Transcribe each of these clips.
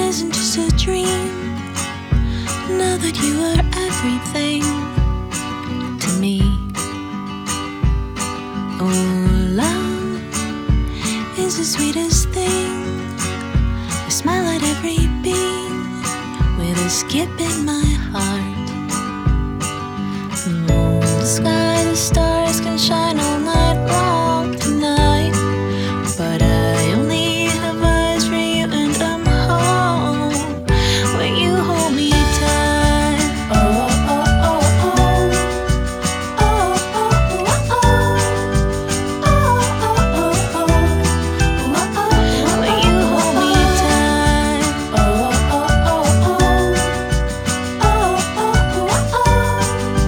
isn't just a dream. Know that you are everything to me. Oh, love is the sweetest thing. I smile at every beat with a skip in my heart. The moon, the sky, the stars can shine all night long tonight, but I only have eyes for you and I'm home when you hold me tight. Oh, oh, oh, oh. Oh, oh, oh, oh. Oh, oh, oh, oh. When you hold me tight. Oh, oh, oh, oh. Oh, oh, oh, oh.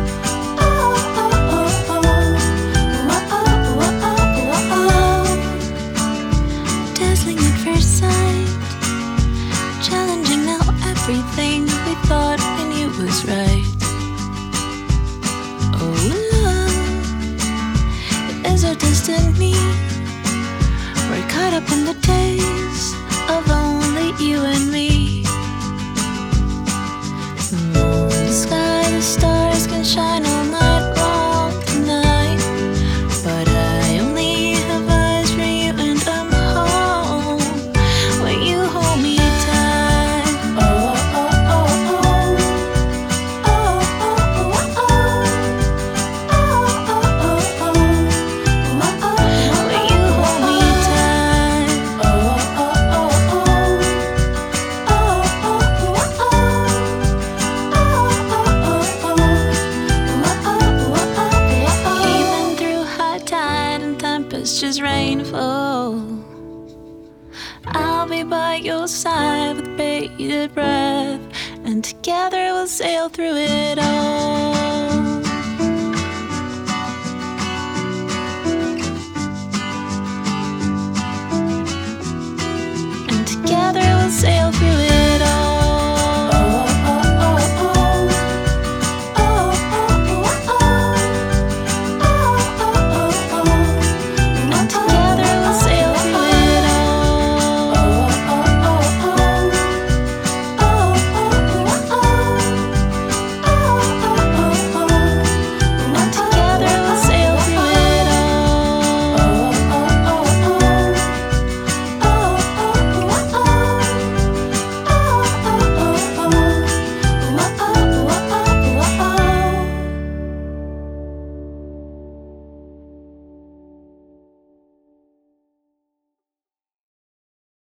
Dazzling at first sight, challenging now everything we thought we knew was right. Oh, love, it is our destiny. We're caught up in the days of only you and me. The moon, the sky, the stars can shine all night long tonight, but I only have eyes for you and I'm home when you hold me tight. Oh, oh, oh, oh. Oh, oh, oh, oh. Oh, oh, oh, oh. When you hold me tight. Oh, oh, oh, oh. Oh, oh, oh, oh. Even through high tide and tempestuous rainfall, I'll be by your side with bated breath, and together we'll sail through it all.